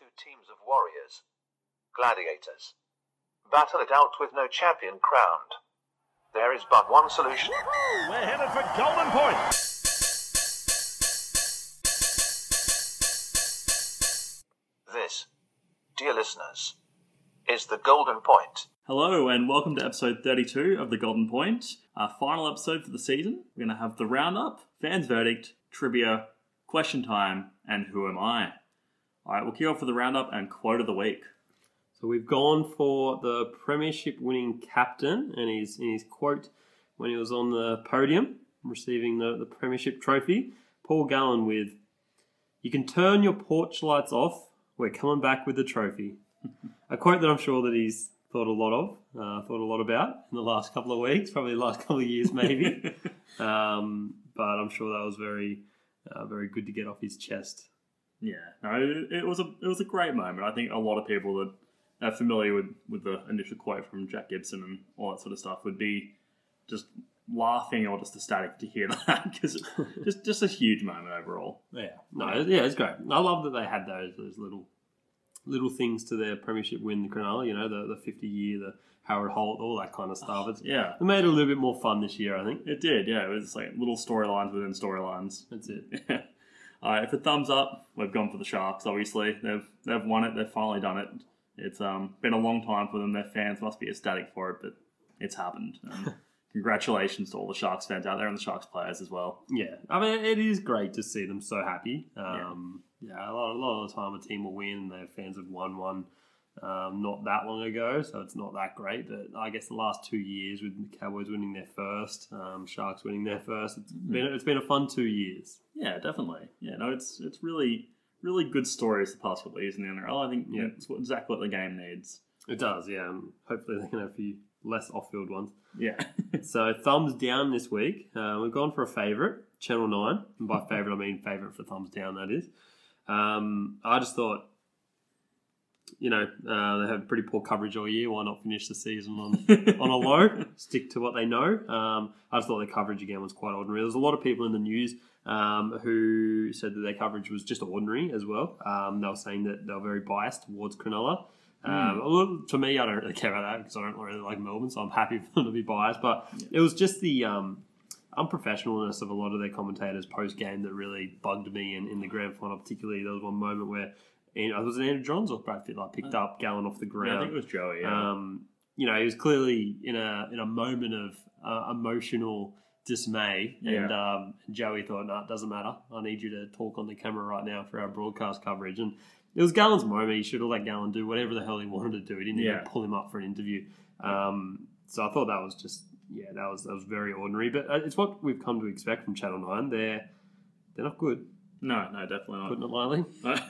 two teams of warriors, gladiators, battle it out with no champion crowned. There is but one solution. We're headed for Golden Point. This, dear listeners, is the Golden Point. Hello and welcome to episode 32 of The Golden Point, our final episode for the season. We're going to have the roundup, fans verdict, trivia, question time, and who am I? Alright, we'll kick off with the roundup and quote of the week. So we've gone for the premiership winning captain and his quote when he was on the podium receiving the premiership trophy. Paul Gallen with, "You can turn your porch lights off, we're coming back with the trophy." A quote that I'm sure that he's thought a lot about in the last couple of weeks, probably the last couple of years maybe. But I'm sure that was very good to get off his chest. Yeah, no, it was a great moment. I think a lot of people that are familiar with the initial quote from Jack Gibson and all that sort of stuff would be just laughing or just ecstatic to hear that, because it's just a huge moment overall. It's great. I love that they had those little things to their premiership win, the Cronulla, the 50-year, the Harold Holt, all that kind of stuff. It made it a little bit more fun this year, I think. It did, yeah. It was like little storylines within storylines. That's it. All right, for thumbs up, we've gone for the Sharks, obviously. They've won it. They've finally done it. It's been a long time for them. Their fans must be ecstatic for it, but it's happened. Congratulations to all the Sharks fans out there and the Sharks players as well. Yeah, I mean, it is great to see them so happy. A lot of the time a team will win and their fans have won one not that long ago, so it's not that great. But I guess the last 2 years with the Cowboys winning their first, Sharks winning their first, it's been a fun 2 years. Yeah, definitely. Yeah, no, it's really, really good stories the past couple of years in the NRL. I think it's exactly what the game needs. It does, yeah. And hopefully they can have a few less off-field ones. Yeah. So thumbs down this week. We've gone for a favourite, Channel 9. And by favourite, I mean favourite for thumbs down, that is. I just thought, they have pretty poor coverage all year. Why not finish the season on a low? Stick to what they know. I just thought their coverage again was quite ordinary. There's a lot of people in the news who said that their coverage was just ordinary as well. They were saying that they were very biased towards Cronulla. To me, I don't really care about that because I don't really like Melbourne, so I'm happy for them to be biased. But it was just the unprofessionalness of a lot of their commentators post-game that really bugged me in the grand final particularly. There was one moment where was it Andrew Johns or Brad Fittler picked up Gallen off the ground. Yeah, I think it was Joey, he was clearly in a moment of emotional dismay, and Joey thought, "No, it doesn't matter. I need you to talk on the camera right now for our broadcast coverage." And it was Gallen's moment. He should have let Gallen do whatever the hell he wanted to do. He didn't even pull him up for an interview. So I thought that was just that was very ordinary. But it's what we've come to expect from Channel 9. They're not good. No, definitely not. Putting it lightly.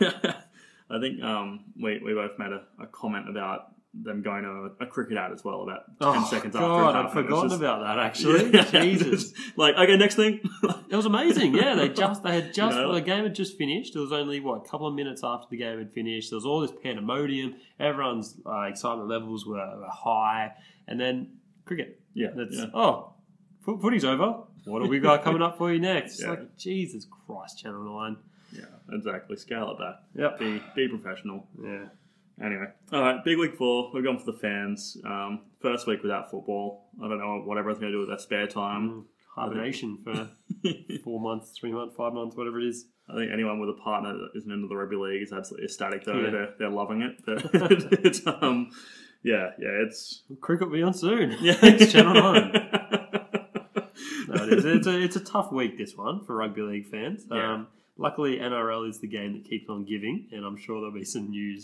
I think we both made a comment about them going to a cricket ad as well about 10 seconds after it happened. I'd forgotten about that actually. Jesus. Like, okay, next thing. It was amazing. Yeah, the game had just finished. It was only a couple of minutes after the game had finished. There was all this pandemonium. Everyone's excitement levels were high, and then cricket. Yeah. Footy's over. What have we got coming up for you next? Yeah. Like, Jesus Christ, Channel 9. Yeah, exactly. Scale it back. Yep. Be professional. Yeah. Anyway, all right, big week 4. We've gone for the fans. First week without football. I don't know what everyone's going to do with their spare time. Hibernation for 4 months, 3 months, 5 months, whatever it is. I think anyone with a partner that isn't into the rugby league is absolutely ecstatic though. Yeah. They're loving it. But it's it's cricket will be on soon. Yeah, Thanks, Channel 9. No, it's a tough week, this one, for rugby league fans. Yeah. Luckily, NRL is the game that keeps on giving, and I'm sure there'll be some news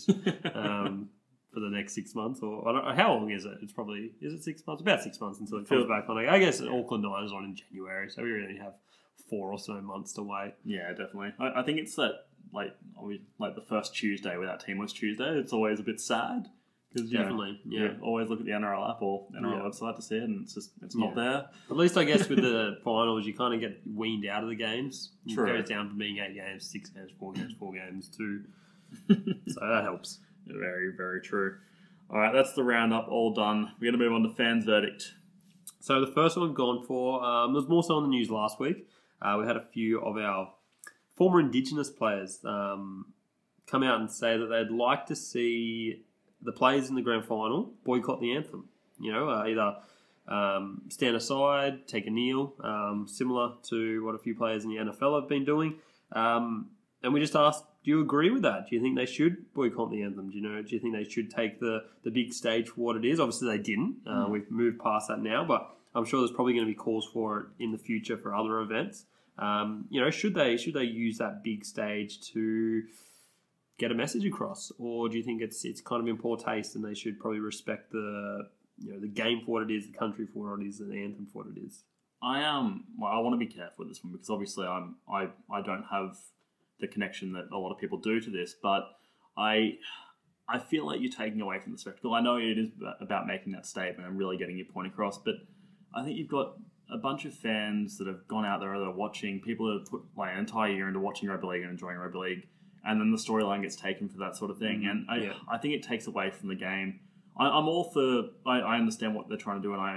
for the next 6 months. Or I don't know, how long is it? Is it 6 months? About 6 months until it comes back on. I guess Auckland Nine is on in January, so we really have 4 or so months to wait. Yeah, definitely. I think it's that the first Tuesday where that team was Tuesday. It's always a bit sad. Definitely, you always look at the NRL app or NRL website to see it, and it's not there. At least I guess with the finals, you kind of get weaned out of the games. True. It goes down from being 8 games, 6 games, 4 games, 4 games, 2. So that helps. Very, very true. All right, that's the roundup all done. We're going to move on to fans' verdict. So the first one I've gone for, there was more so on the news last week. We had a few of our former Indigenous players come out and say that they'd like to see the players in the grand final boycott the anthem. Either stand aside, take a kneel, similar to what a few players in the NFL have been doing. And we just asked, do you agree with that? Do you think they should boycott the anthem? Do you think they should take the big stage for what it is? Obviously, they didn't. We've moved past that now, but I'm sure there's probably going to be calls for it in the future for other events. Should they use that big stage to get a message across, or do you think it's kind of in poor taste and they should probably respect the game for what it is, the country for what it is, and the anthem for what it is? I want to be careful with this one because obviously I don't have the connection that a lot of people do to this, but I feel like you're taking away from the spectacle. I know it is about making that statement and really getting your point across, but I think you've got a bunch of fans that have gone out there that are watching, people that have put like an entire year into watching rugby league and enjoying rugby league, and then the storyline gets taken for that sort of thing, and I think it takes away from the game. I'm all for. I understand what they're trying to do, and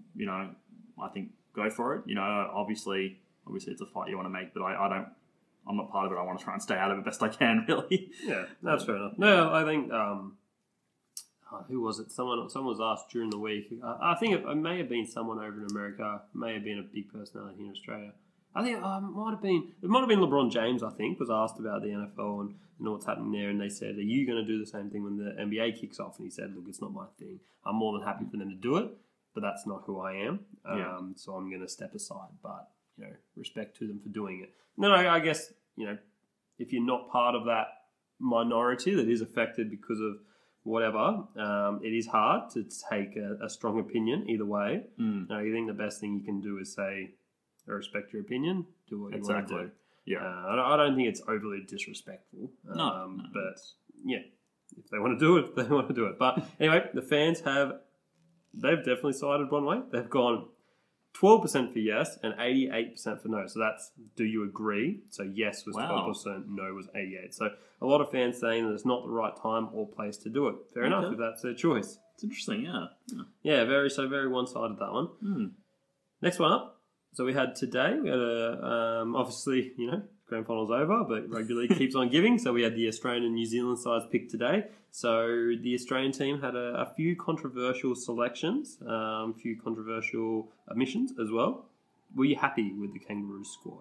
I think go for it. Obviously it's a fight you want to make, but I'm not part of it. I want to try and stay out of it best I can, really. Yeah, that's fair enough. No, I think who was it? Someone was asked during the week. I think it may have been someone over in America. May have been a big personality here in Australia. I think it might have been LeBron James. I think was asked about the NFL and what's happening there, and they said, "Are you going to do the same thing when the NBA kicks off?" And he said, "Look, it's not my thing. I'm more than happy for them to do it, but that's not who I am. So I'm going to step aside. But respect to them for doing it." No, I guess if you're not part of that minority that is affected because of whatever, it is hard to take a strong opinion either way. I think the best thing you can do is say, I respect your opinion, do what you want to do. Yeah. I don't think it's overly disrespectful. No. But, if they want to do it, they want to do it. But anyway, the fans they've definitely sided one way. They've gone 12% for yes and 88% for no. So that's, do you agree? So yes was 12%, no was 88%. So a lot of fans saying that it's not the right time or place to do it. Fair enough, if that's their choice. It's interesting, yeah. Yeah, very one-sided, that one. Next one up. So we had today, we had obviously, grand final's over, but rugby league keeps on giving. So we had the Australian and New Zealand sides picked today. So the Australian team had a few controversial selections, a few controversial omissions as well. Were you happy with the Kangaroos squad?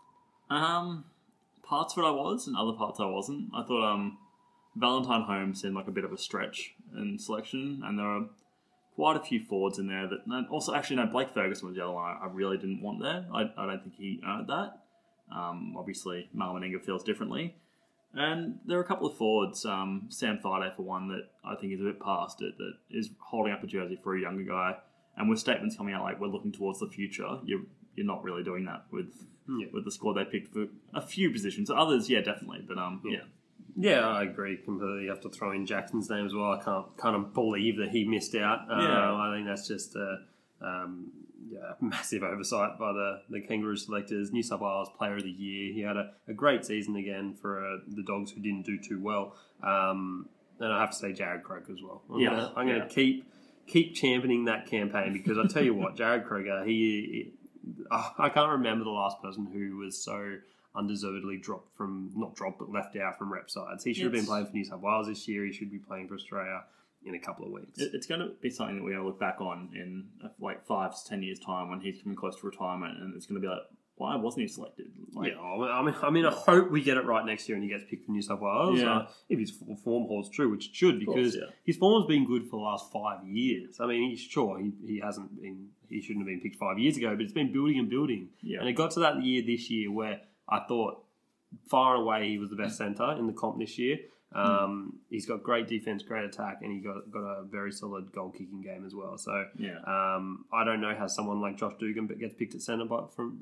Parts of it I was, and other parts I wasn't. I thought Valentine Holmes seemed like a bit of a stretch in selection, and there were quite a few forwards in there that... Also, actually, no, Blake Ferguson was the other one I really didn't want there. I don't think he earned that. Obviously, Mal Meninga feels differently. And there are a couple of forwards, Sam Thaiday for one, that I think is a bit past it, that is holding up a jersey for a younger guy. And with statements coming out like, we're looking towards the future, you're not really doing that with the squad they picked for a few positions. Others, definitely. But, Yeah, I agree completely. You have to throw in Jackson's name as well. I can't believe that he missed out. I think that's just a massive oversight by the Kangaroo selectors. New South Wales Player of the Year. He had a great season again for the Dogs who didn't do too well. And I have to say Jared Croker as well. I'm going to keep championing that campaign because I tell you what, Jared Croker, I can't remember the last person who was so undeservedly left out from rep sides. He should have been playing for New South Wales this year. He should be playing for Australia in a couple of weeks. It's going to be something that we're going to look back on in like 5 to 10 years' time when he's coming close to retirement, and it's going to be like, why wasn't he selected? I mean, I hope we get it right next year and he gets picked for New South Wales. If his form holds true, which it should, because his form's been good for the last 5 years. I mean, he hasn't been, he shouldn't have been picked 5 years ago, but it's been building and building. And it got to that year this year where I thought far and away he was the best centre in the comp this year. He's got great defense, great attack, and he got a very solid goal kicking game as well. So I don't know how someone like Josh Dugan gets picked at centre,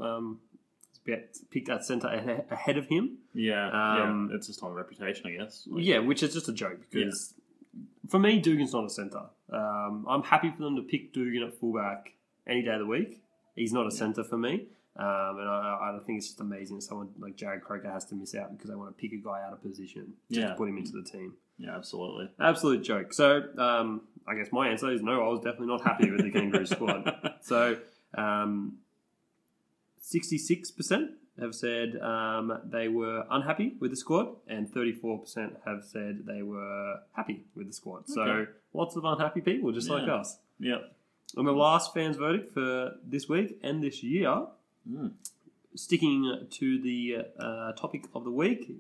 picked at centre ahead of him. It's just on reputation, I guess. Which is just a joke because for me, Dugan's not a centre. I'm happy for them to pick Dugan at fullback any day of the week. He's not a centre for me. And I think it's just amazing that someone like Jared Croker has to miss out because they want to pick a guy out of position just to put him into the team. Yeah, absolutely. Absolute joke. So I guess my answer is no, I was definitely not happy with the Kangaroo squad. So 66% have said they were unhappy with the squad, and 34% have said they were happy with the squad. So Okay. lots of unhappy people, just like Yeah. us. Yep. And the last fans' verdict for this week and this year, sticking to the topic of the week,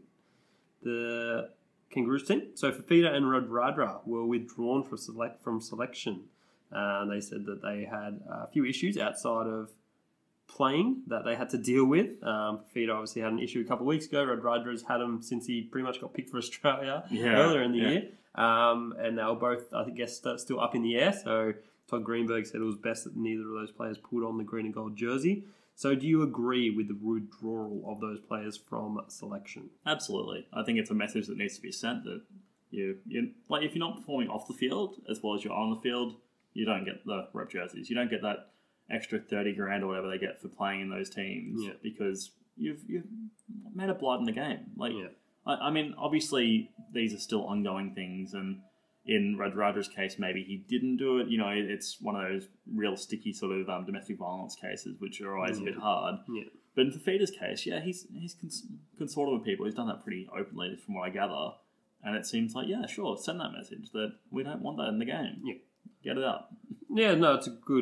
the Kangaroos team. So Fafita and Radradra were withdrawn from selection. They said that they had a few issues outside of playing that they had to deal with. Fafita obviously had an issue a couple of weeks ago. Radradra's had him since he pretty much got picked for Australia earlier in the year. And they were both, I think, still up in the air. So Todd Greenberg said it was best that neither of those players put on the green and gold jersey. So do you agree with the withdrawal of those players from selection? Absolutely. I think it's a message that needs to be sent that you like if you're not performing off the field as well as you're on the field, you don't get the rep jerseys. You don't get that extra 30 grand or whatever they get for playing in those teams because you've made a blood in the game. I mean, obviously these are still ongoing things, and in Radradra's case, maybe he didn't do it. You know, it's one of those real sticky sort of domestic violence cases, which are always a bit hard. Yeah. But in Fafita's case, he's consorted with people. He's done that pretty openly, from what I gather. And it seems like, sure, send that message that we don't want that in the game. Yeah. Get it up. Yeah, no, it's a good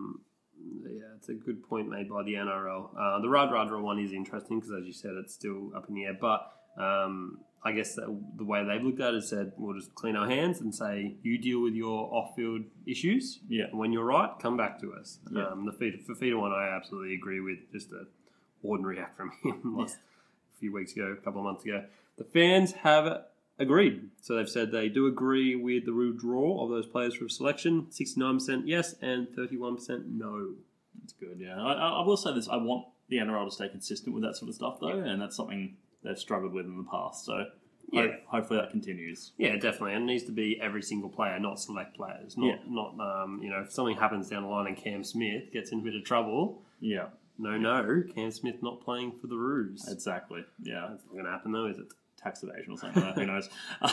it's a good point made by the NRL. The Radradra one is interesting because, as you said, it's still up in the air. But I guess the way they've looked at it is said, we'll just clean our hands and say, you deal with your off-field issues. Yeah. And when you're right, come back to us. Yeah. The Fafita one I absolutely agree with. Just an ordinary act from him a few weeks ago, a couple of months ago. The fans have agreed. So they've said they do agree with the withdrawal of those players from selection. 69% yes and 31% no. That's good, yeah. I will say this. I want the NRL to stay consistent with that sort of stuff, though, and that's something they've struggled with in the past. So hopefully that continues. Yeah, definitely. And it needs to be every single player, not select players. Not if something happens down the line and Cam Smith gets in a bit of trouble. Yeah. No, Cam Smith not playing for the Roos. Exactly, yeah. That's not going to happen, though, is it? Tax evasion or something, who knows.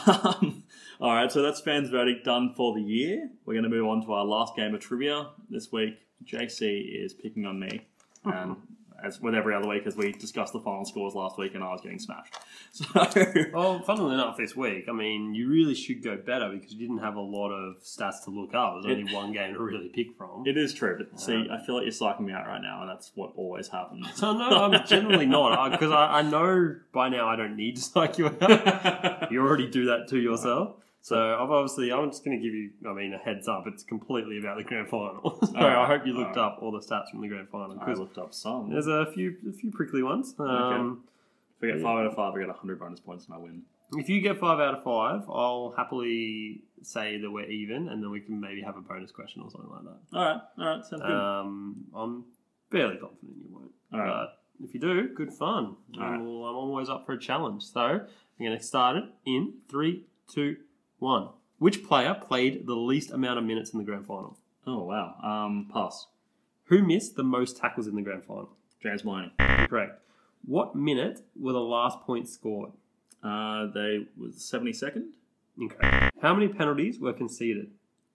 All right, so that's fans' verdict done for the year. We're going to move on to our last game of trivia. This week, JC is picking on me, and as with every other week, as we discussed the final scores last week, and I was getting smashed. So, well, funnily enough, this week, I mean, you really should go better because you didn't have a lot of stats to look up. There's only one game to really pick from. It is true, but see, I feel like you're psyching me out right now, and that's what always happens. So no, I'm generally not, because I know by now I don't need to psych you out. You already do that to yourself. So I'm just going to give you, a heads up. It's completely about the grand final. So I hope you looked up all the stats from the grand final. I looked up some. There's a few prickly ones. Okay. If I get 5 out of 5, I get 100 bonus points and I win. If you get 5 out of 5, I'll happily say that we're even, and then we can maybe have a bonus question or something like that. All right, sounds good. I'm fairly confident you won't. All right. But if you do, good fun. All right. I'm always up for a challenge. So I'm going to start it in 3, 2, 1. Which player played the least amount of minutes in the grand final? Oh, wow. Pass. Who missed the most tackles in the grand final? James Maloney. Correct. What minute were the last points scored? They was 72nd. Incorrect. How many penalties were conceded?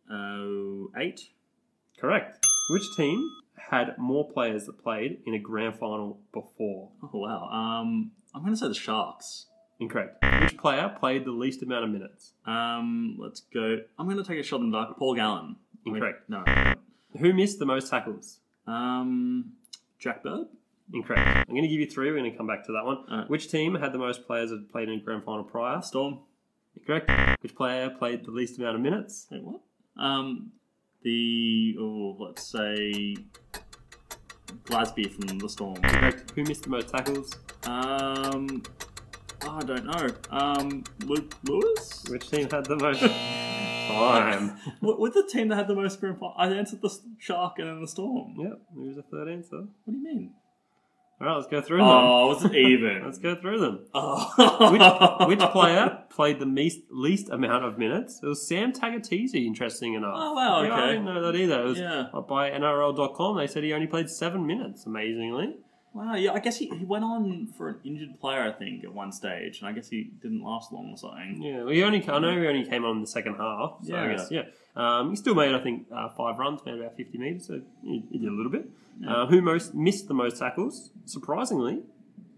8. Correct. Which team had more players that played in a grand final before? Oh, wow. I'm going to say the Sharks. Incorrect. Which player played the least amount of minutes? Let's go. I'm going to take a shot in the dark. Paul Gallen. Incorrect. No. Who missed the most tackles? Jack Bird. Incorrect. I'm going to give you 3. We're going to come back to that one. Right. Which team had the most players that played in a grand final prior? Storm. Incorrect. Which player played the least amount of minutes? Wait, what? Let's say Glasby from the Storm. Correct. Who missed the most tackles? I don't know. Luke Lewis? Which team had the most time? With the team that had the most grand final, I answered the Shark and then the Storm. Yep, there's a third answer. What do you mean? All right, let's go through them. Oh, was it even? Let's go through them. Oh. Which player played the least amount of minutes? It was Sam Tagatese, interesting enough. Oh, wow, Yeah, okay. I didn't know that either. It was Yeah. by NRL.com. They said he only played 7 minutes, amazingly. Wow, yeah, I guess he went on for an injured player, I think, at one stage, and I guess he didn't last long or something. Yeah, well, I know he only came on in the second half. So I Yeah. guess, he still made, I think, 5 runs, made about 50 metres, so he did a little bit. Who missed the most tackles? Surprisingly,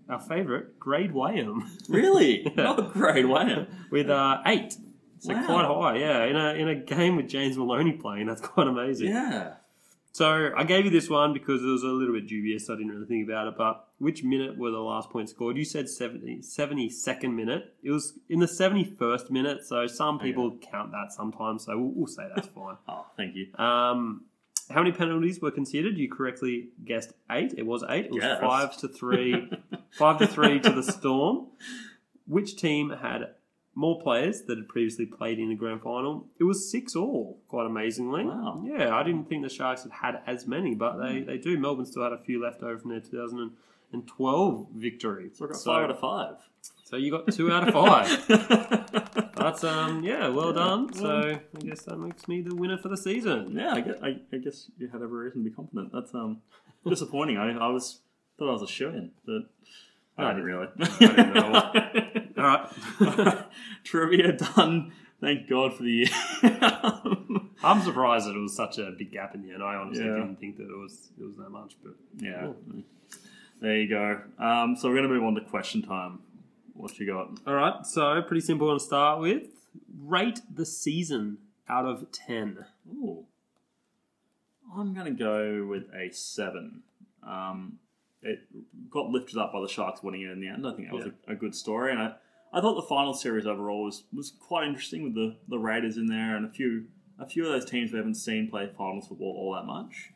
our favourite, Grade Wham. Really? Yeah. Not great, wow. With 8. So Wow. quite high, yeah. In a game with James Maloney playing, that's quite amazing. Yeah. So I gave you this one because it was a little bit dubious. I didn't really think about it. But which minute were the last points scored? You said 72nd minute. It was in the 71st minute. So some people count that sometimes. So we'll say that's fine. Oh, thank you. How many penalties were considered? You correctly guessed 8. It was 8. It was Yeah, 5-3. 5-3 to the Storm. Which team had more players that had previously played in the grand final? It was 6-all, quite amazingly. Wow. Yeah, I didn't think the Sharks had as many, but they do. Melbourne still had a few left over from their 2012 victory. So I got 5 out of 5. So you got 2 out of 5. That's well done. So I guess that makes me the winner for the season. Yeah, I guess you had every reason to be confident. That's disappointing. I thought I was a shoo-in, but I didn't really. I didn't know. All right. Trivia done. Thank God for the year. I'm surprised that it was such a big gap in the end. I honestly Yeah. didn't think that it was that much. But Yeah. There you go. So we're going to move on to question time. What you got? all right. So pretty simple to start with. Rate the season out of 10. Ooh. I'm going to go with a 7. It got lifted up by the Sharks winning it in the end. I think that was a good story. And I thought the final series overall was quite interesting with the Raiders in there and a few of those teams we haven't seen play finals football all that much.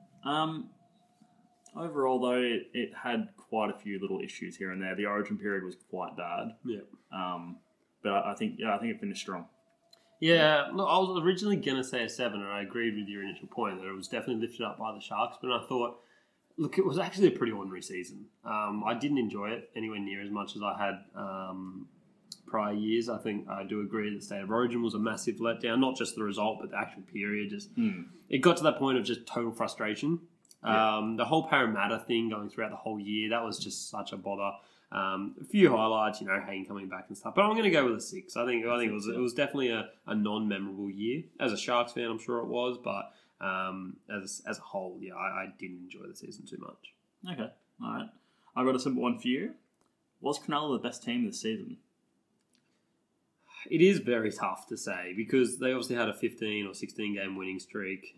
Overall, though, it had quite a few little issues here and there. The origin period was quite bad. Yeah. But I think it finished strong. Yeah, look, I was originally going to say a 7, and I agreed with your initial point that it was definitely lifted up by the Sharks, but I thought, look, it was actually a pretty ordinary season. I didn't enjoy it anywhere near as much as I had prior years. I think I do agree that State of Origin was a massive letdown, not just the result, but the actual period. It got to that point of just total frustration. The whole Parramatta thing going throughout the whole year, that was just such a bother. A few highlights, Hayne coming back and stuff. But I'm going to go with a 6. I think it was definitely a non-memorable year. As a Sharks fan, I'm sure it was. But as a whole, I didn't enjoy the season too much. Okay, all right. I've got a simple one for you. Was Cronulla the best team this season? It is very tough to say because they obviously had a 15 or 16 game winning streak.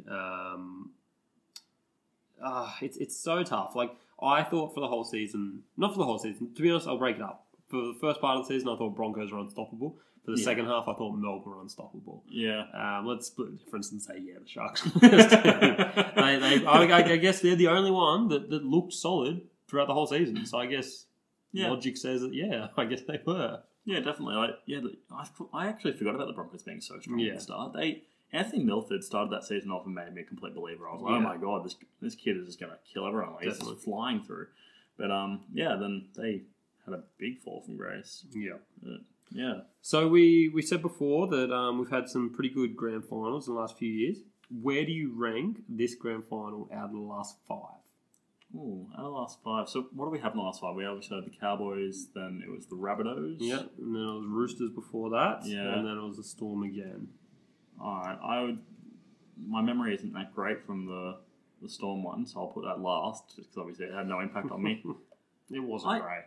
It's so tough. Like, I thought for the whole season, not for the whole season, to be honest, I'll break it up. For the first part of the season, I thought Broncos were unstoppable. For the second half, I thought Melbourne were unstoppable. Yeah. Let's split the difference and say, the Sharks were the best team. I guess they're the only one that looked solid throughout the whole season. So I guess logic says that, I guess they were. Yeah, definitely. I actually forgot about the Broncos being so strong at the start. Anthony Milford started that season off and made me a complete believer. I was like, oh my God, this kid is just going to kill everyone. Like, he's just flying through. But then they had a big fall from grace. Yeah. So we said before that we've had some pretty good grand finals in the last few years. Where do you rank this grand final out of the last 5? Ooh, out of the last 5. So what do we have in the last 5? We obviously had the Cowboys, then it was the Rabbitohs. Yeah, and then it was Roosters before that. Yeah. And then it was the Storm again. Alright, my memory isn't that great from the Storm one, so I'll put that last, just because obviously it had no impact on me. It wasn't great.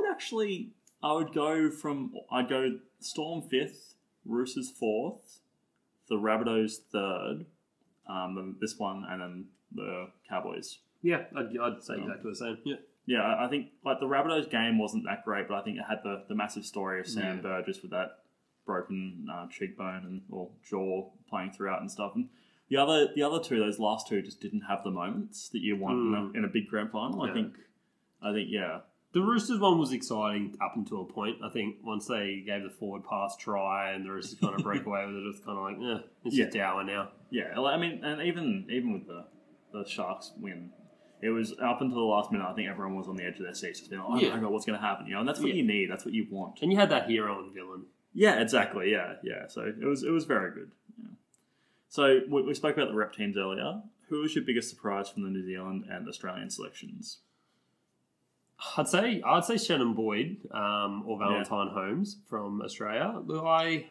I'd go Storm 5th, Roosters 4th, the Rabbitohs 3rd, then this one, and then the Cowboys. Yeah, I'd say exactly the same. Yeah. Yeah, I think the Rabbitohs game wasn't that great, but I think it had the massive story of Sam Burgess with that broken cheekbone or jaw playing throughout and stuff. And the other two, those last two, just didn't have the moments that you want in a big grand final. I think. The Roosters one was exciting up until a point. I think once they gave the forward pass try and the Roosters kind of break away with it, it was kind of like, it's just dour now. Yeah, I mean, and even with the Sharks win, it was up until the last minute. I think everyone was on the edge of their seats, just being like, oh my God, what's going to happen? And that's what you need. That's what you want. And you had that hero and villain. Yeah, exactly. Yeah. So it was very good. Yeah. So we spoke about the rep teams earlier. Who was your biggest surprise from the New Zealand and Australian selections? I'd say Shannon Boyd or Valentine Holmes from Australia. Look,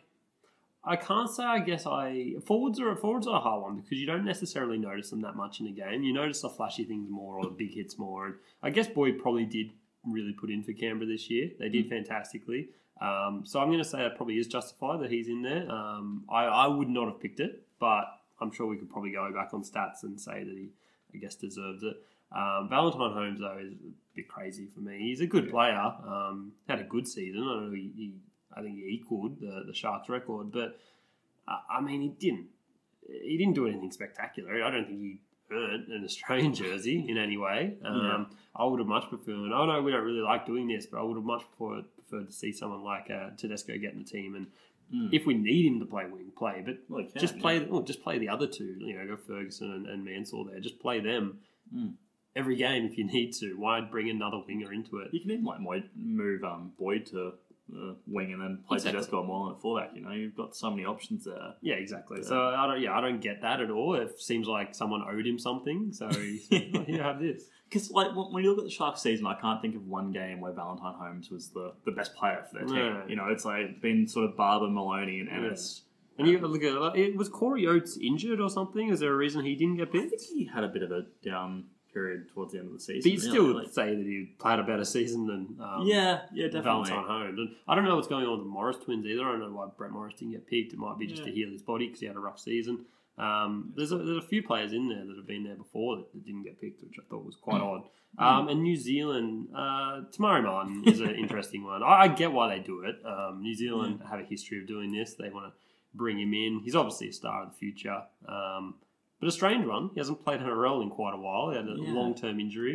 I can't say. I guess forwards are a hard one because you don't necessarily notice them that much in the game. You notice the flashy things more or the big hits more. And I guess Boyd probably did really put in for Canberra this year. They did fantastically. So I'm going to say that probably is justified that he's in there. I would not have picked it, but I'm sure we could probably go back on stats and say that he, I guess, deserves it. Valentine Holmes, though, is a bit crazy for me. He's a good player. Had a good season. I know I think he equaled the Sharks record, but I mean, he didn't do anything spectacular. I don't think he earned an Australian jersey in any way. I would have much preferred. I know we don't really like doing this, but I would have much preferred to see someone like Tedesco get in the team, and if we need him to play wing, play. But just play the other two. Go Ferguson and Mansell there. Just play them every game if you need to. Why bring another winger into it? You can even move Boyd to wing and then play Tedesco and Moreland at fullback. You've got so many options there. Yeah, exactly. Yeah. So I don't get that at all. It seems like someone owed him something. So here, have this. Because when you look at the Sharks season, I can't think of one game where Valentine Holmes was the best player for their team. Yeah. It's been sort of Barber, Maloney, and Ennis. And you look at it. Was Corey Oates injured or something? Is there a reason he didn't get picked? I think he had a bit of a down period towards the end of the season. But you'd still say that he played a better season than definitely. Valentine Holmes. And I don't know what's going on with the Morris twins either. I don't know why Brett Morris didn't get picked. It might be just to heal his body because he had a rough season. There's a few players in there that have been there before that didn't get picked, which I thought was quite odd. And New Zealand, Tamari Martin is an interesting one. I get why they do it. New Zealand have a history of doing this. They want to bring him in. He's obviously a star of the future. But a strange one. He hasn't played NRL in quite a while. He had a long-term injury.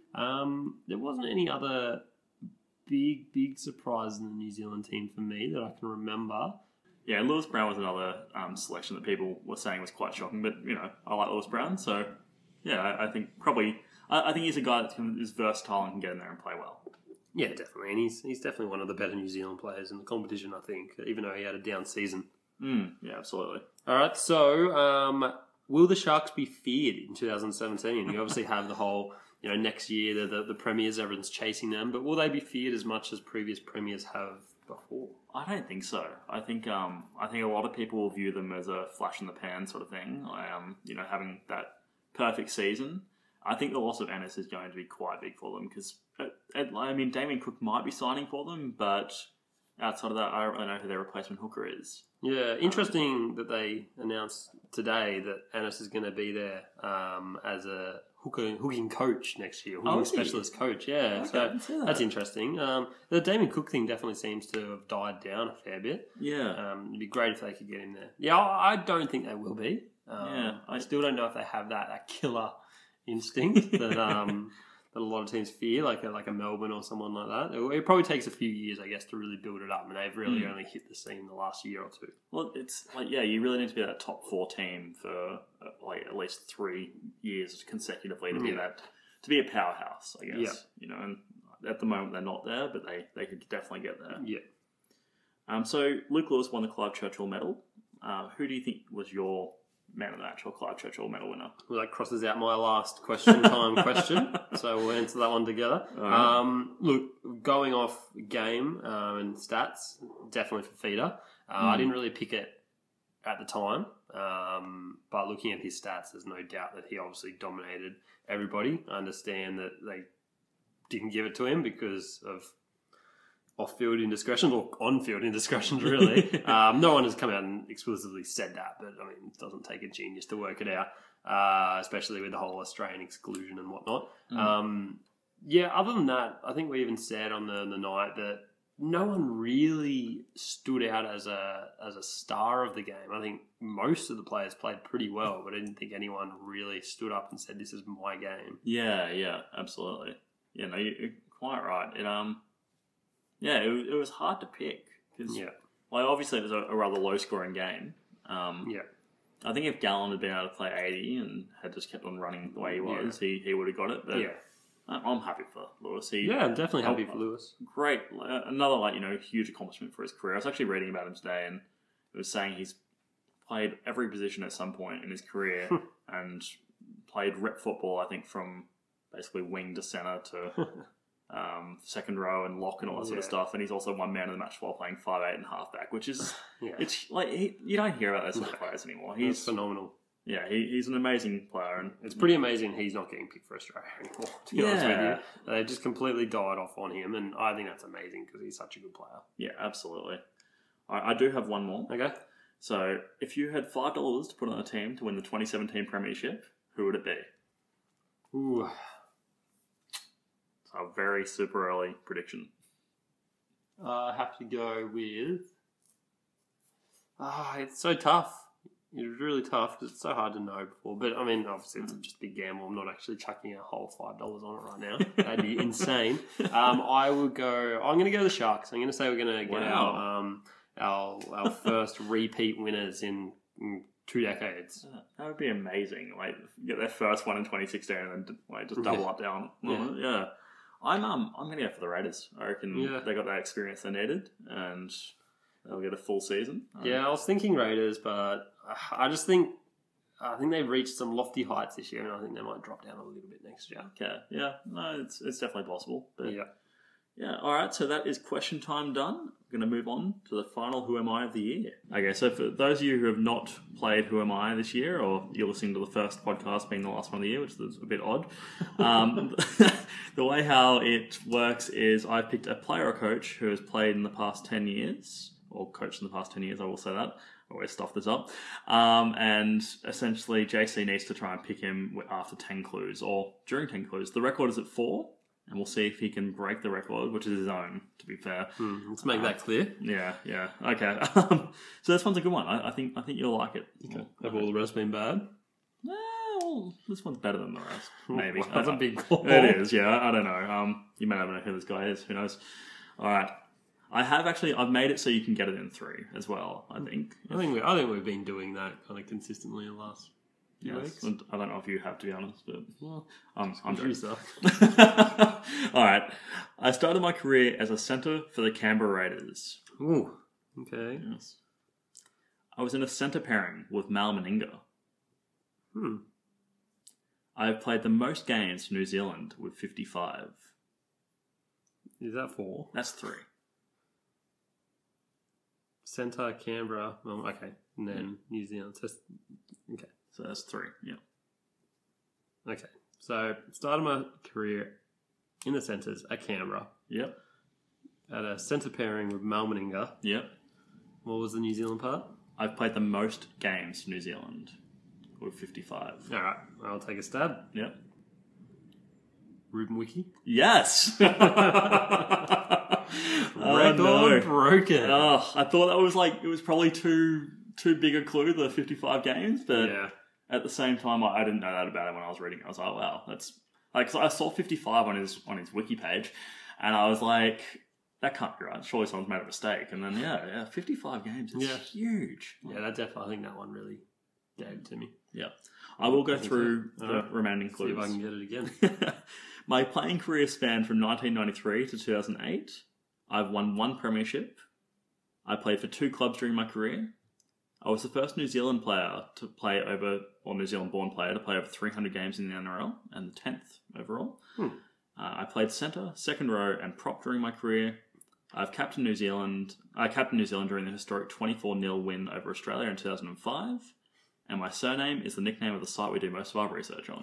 There wasn't any other big surprise in the New Zealand team for me that I can remember. Yeah, Lewis Brown was another selection that people were saying was quite shocking. But, I like Lewis Brown. So, yeah, I think probably... I think he's a guy that is versatile and can get in there and play well. Yeah, definitely. And he's definitely one of the better New Zealand players in the competition, I think, even though he had a down season. Yeah, absolutely. All right, so... will the Sharks be feared in 2017? You obviously have the whole, next year the premiers, everyone's chasing them, but will they be feared as much as previous premiers have before? I don't think so. I think a lot of people will view them as a flash in the pan sort of thing. Having that perfect season. I think the loss of Ennis is going to be quite big for them because, Damien Cook might be signing for them, but outside of that, I don't really know who their replacement hooker is. Yeah, interesting that they announced today that Ennis is going to be there as a hooking coach next year, hooking specialist coach. Yeah, okay, so that's interesting. The Damien Cook thing definitely seems to have died down a fair bit. Yeah, it'd be great if they could get him there. Yeah, I don't think they will be. I still don't know if they have that killer instinct that that a lot of teams fear, like a Melbourne or someone like that. It probably takes a few years, I guess, to really build it up, and they've really only hit the scene the last year or two. Well, it's you really need to be that top 4 team for at least 3 years consecutively to be a powerhouse, I guess. Yeah. And at the moment they're not there, but they could definitely get there. Yeah. So Luke Lewis won the Clive Churchill medal. Who do you think was your man of the match or Clive Churchill medal winner? Well, that crosses out my last question, so we'll answer that one together. Look, going off game and stats, definitely for Feeder. I didn't really pick it at the time, but looking at his stats, there's no doubt that he obviously dominated everybody. I understand that they didn't give it to him because of off-field indiscretions or on-field indiscretions, really. No one has come out and explicitly said that, but it doesn't take a genius to work it out, especially with the whole Australian exclusion and whatnot. Other than that, I think we even said on the night that no one really stood out as a star of the game. I think most of the players played pretty well, but I didn't think anyone really stood up and said, "This is my game." Yeah, absolutely. Yeah, no, you're quite right. It was hard to pick because, obviously it was a rather low-scoring game. I think if Gallen had been able to play 80 and had just kept on running the way he was, he would have got it. But I'm happy for Lewis. I'm definitely happy for Lewis. Great, another huge accomplishment for his career. I was actually reading about him today, and it was saying he's played every position at some point in his career and played rep football. I think from basically wing to centre to. Second row and lock and all that sort of stuff, and he's also won man of the match while playing 5'8" and halfback, which is it's you don't hear about those sort of players anymore. He's phenomenal. Yeah, he's an amazing player. And It's pretty amazing he's not getting picked for Australia anymore, to be honest with Yeah. you. They just completely died off on him, and I think that's amazing because he's such a good player. yeah, absolutely. I do have one more. Okay. So, if you had $5 to put on a team to win the 2017 Premiership, who would it be? Ooh. So, a very super early prediction. I have to go with... it's so tough. It's really tough because it's so hard to know before. But, I mean, obviously it's just a big gamble. I'm not actually chucking a whole $5 on it right now. That'd be insane. I would go... I'm going to go the Sharks. I'm going to say we're going to get our first repeat winners in 2 decades. That would be amazing. Like, get their first one in 2016 and then like just double up down. Yeah. I'm going to go for the Raiders. I reckon they got that experience they needed and they'll get a full season. Yeah, I was thinking Raiders, but I think they've reached some lofty heights this year, and I think they might drop down a little bit next year. Okay. Yeah. No, it's definitely possible. But Yeah. yeah. All right. So that is question time done. We're going to move on to the final Who Am I of the year. Okay. So for those of you who have not played Who Am I this year, or you're listening to the first podcast being the last one of the year, which is a bit odd, the way how it works is I picked a player or coach who has played in the past 10 years, or coached in the past 10 years, I will say that. I always stuff this up. And essentially, JC needs to try and pick him after 10 clues, or during 10 clues. The record is at 4, and we'll see if he can break the record, which is his own, to be fair. Let's make that clear. Yeah. Okay. So this one's a good one. I think you'll like it. Okay. Have all the rest been bad? Well, this one's better than the rest. Maybe. Well, that's a big call. It is, yeah. I don't know. You may never know who this guy is. Who knows? All right. I've made it so you can get it in 3 as well, I think. I think we've been doing that kind of consistently in the last few weeks. I don't know if you have, to be honest, but Well, I'm you joking. suck. All right. I started my career as a centre for the Canberra Raiders. Ooh. Okay. Yes. I was in a centre pairing with Mal Meninga. I have played the most games for New Zealand with 55. Is that 4? That's 3. Centre, Canberra. Well, okay. And then New Zealand. Okay. So that's 3, yeah. Okay. So, started my career in the centres at Canberra. Yep. At a centre pairing with Mal Meninga. Yep. What was the New Zealand part? I've played the most games for New Zealand with 55. All right. I'll take a stab. Yep. Ruben Wiki. Yes! Record broken. Oh, I thought that was it was probably too big a clue, the 55 games, but Yeah. at the same time, I didn't know that about him when I was reading it. I was like, wow, that's... Like, 'cause I saw 55 on his wiki page, and I was like, that can't be right. Surely someone's made a mistake. And then, yeah, 55 games is huge. Yeah, that definitely, I think that one really gave it to me. Yeah. I will go through so. the Alright. remaining See clues. if I can get it again. My playing career spanned from 1993 to 2008. I've won 1 premiership. I played for 2 clubs during my career. I was the first New Zealand player to play over, or New Zealand-born player to play over 300 games in the NRL, and the 10th overall. I played centre, second row, and prop during my career. I've captained New Zealand. I captained New Zealand during the historic 24-0 win over Australia in 2005. And my surname is the nickname of the site we do most of our research on.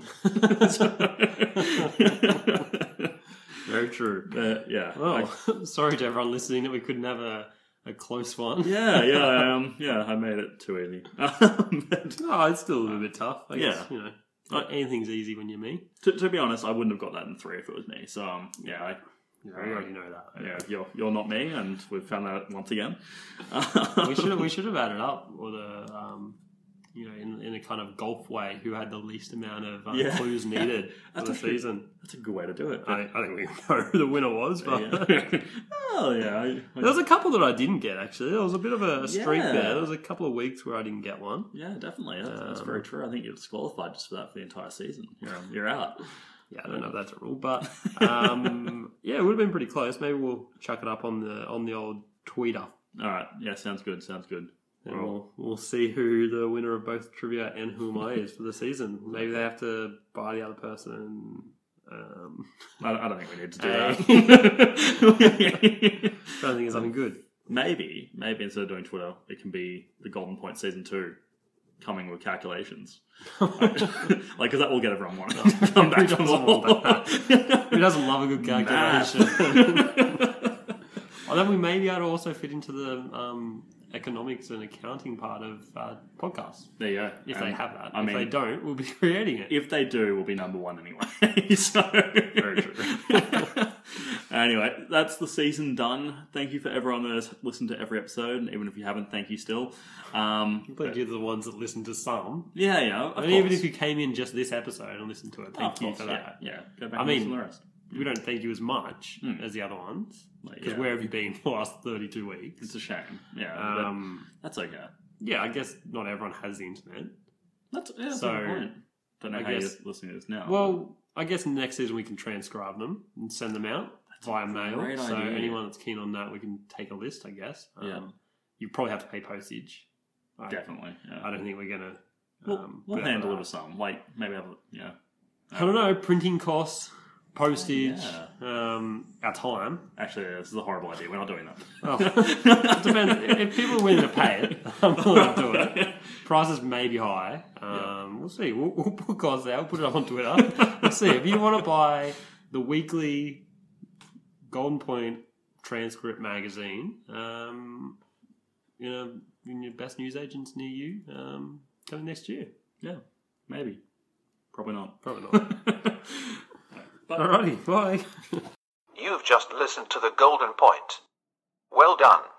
Very true. Yeah. Well, sorry to everyone listening that we couldn't have a close one. Yeah, I made it too easy. But, No, it's still a little bit tough. I guess, Yeah. Anything's easy when you're me. to be honest, I wouldn't have got that in 3 if it was me. So, We already know that. you're not me, and we've found that out once again. We should have added up, or in a kind of golf way, who had the least amount of clues needed for the season. That's a good way to do it. I think we know who the winner was, but Oh, yeah. there was a couple that I didn't get, actually. There was a bit of a streak Yeah. there. There was a couple of weeks where I didn't get one. Yeah, definitely. That's very true. I think you're disqualified just for that for the entire season. You're out. Yeah, I don't know if that's a rule, but it would have been pretty close. Maybe we'll chuck it up on the old Twitter. All right. Yeah, sounds good. And we'll see who the winner of both trivia and Who Am I is for the season. Maybe they have to buy the other person. I don't think we need to do that. Trying to think of something good. Maybe instead of doing Twitter, it can be the Golden Point Season 2. coming with calculations. Because that will get everyone wanting to come back from the wall. Who doesn't love a good calculation? Well, then we may be able to also fit into the economics and accounting part of podcasts. There you go. If they have that. I mean, if they don't, we'll be creating it. If they do, we'll be number one anyway. So Very true. Anyway, that's the season done. Thank you for everyone that has listened to every episode, and even if you haven't, thank you still. But you're the ones that listen to some. Yeah, And even if you came in just this episode and listened to it, thank you for that. Yeah, go back and listen to the rest. We don't thank you as much as the other ones. Because yeah. where have you been for the last 32 weeks? It's a shame. Yeah, but that's okay. Yeah, I guess not everyone has the internet. That's a So, good point. Don't know I how guess- you're listening to this now. Well, I guess next season we can transcribe them and send them out via mail. great So idea. anyone that's keen on that, we can take a list, I guess. Yeah. You probably have to pay postage. Definitely. Yeah. I don't think we're going to... We'll handle it with some. Like, maybe have I don't know, printing costs, postage, Yeah. our time. Actually, this is a horrible idea. We're not doing that. Oh. It depends. If people are willing to pay it, I'm willing to do it. Prices may be high. We'll see. We'll put costs out. We'll put it up on Twitter. We'll see. If you want to buy the weekly Golden Point transcript magazine, in your best newsagents near you, coming next year. Yeah, maybe. Probably not. Probably not. Alrighty, bye. You've just listened to The Golden Point. Well done.